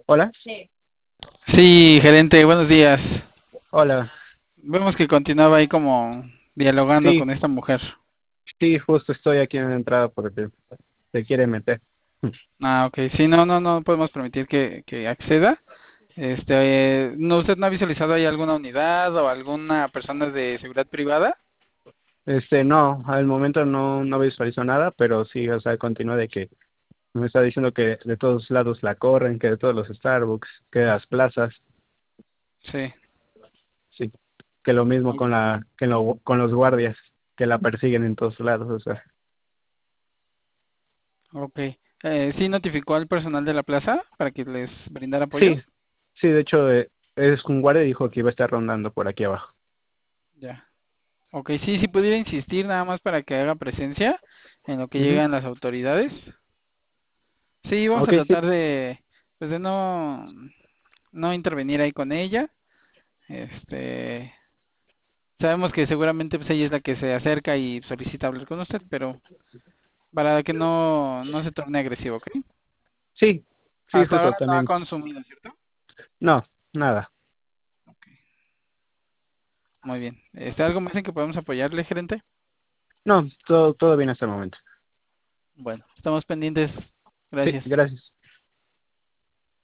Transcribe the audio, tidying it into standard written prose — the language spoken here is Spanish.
Hola, Sí, gerente, buenos días. hola. Vemos que continuaba ahí como dialogando Sí, con esta mujer. sí, justo estoy aquí en la entrada porque te quiere meter. Ah, ok. Sí, no podemos permitir que acceda. ¿No, usted no ha visualizado ahí alguna unidad o alguna persona de seguridad privada? No, al momento no visualizo nada, pero sí, o sea, continúa de que me está diciendo que de todos lados la corren, que de todos los Starbucks, que de las plazas, Sí, sí, que lo mismo con con los guardias, que la persiguen en todos lados, o sea. ok. ¿Sí notificó al personal de la plaza para que les brindara apoyo? Sí, sí, de hecho, es un guardia y dijo que iba a estar rondando por aquí abajo. Ya. Ok, sí, si pudiera insistir nada más para que haga presencia en lo que Ujú. llegan las autoridades. Sí, vamos Ok, a sí, tratar de, pues de no intervenir ahí con ella. Este, Sabemos que seguramente pues ella es la que se acerca y solicita hablar con usted, pero para que no se torne agresivo, ¿ok? sí, sí, Hasta justo ahora no ha también. consumido, ¿cierto? No, nada. Ok, muy bien. ¿Algo más en que podemos apoyarle, gerente? No, todo bien hasta el momento. Bueno, estamos pendientes. Sí, Gracias. gracias.